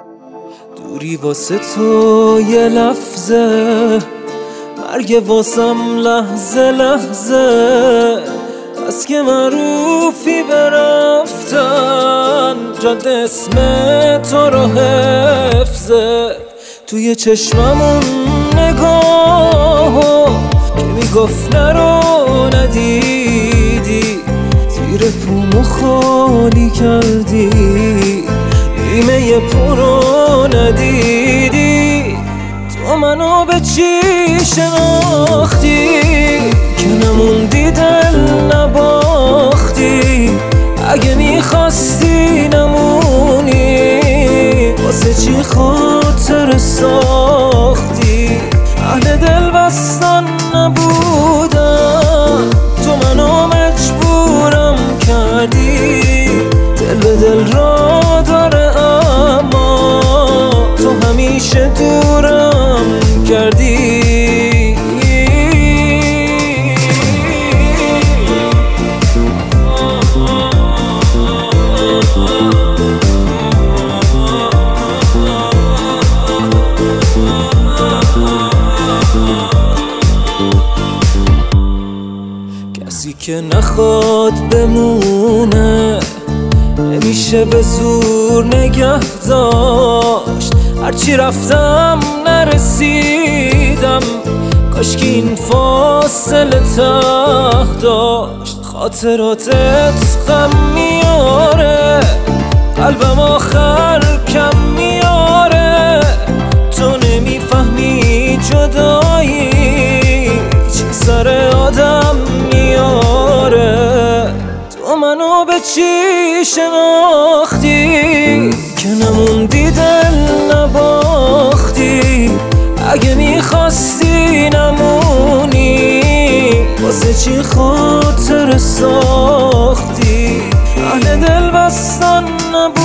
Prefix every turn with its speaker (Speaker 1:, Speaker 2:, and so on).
Speaker 1: دوری واسه تو یه لحظه، مرگ واسم لحظه لحظه. بس که معروفی برفتن، جد اسم تو رو حفظه. توی چشممون نگاه که میگفت نرو ندیدی، زیر پومو خالی کردی، نیمه پرو ندیدی. تو منو به چی شناختی که نموندی دل نباختی؟ اگه میخواستی نمونی، واسه چی خاطر ساختی؟ اهل دل بستن نبودم، تو منو مجبورم کردی. دل به دل را داره اما تو همیشه دورم کردی. کسی که نخواد بمونه نمیشه به زور نگه داشت. هرچی رفتم نرسیدم، کاش که این فاصله ته داشت. خاطراتت غم میاره، قلبم آخر کم میاره. تو نمیفهمی جدایی چی سر آدم میاره. تو منو به چی شناختی که نموندی دل نباختی؟ اگه میخواستی نمونی، واسه چی خاطر ساختی؟ اهل دل بستن نبودی.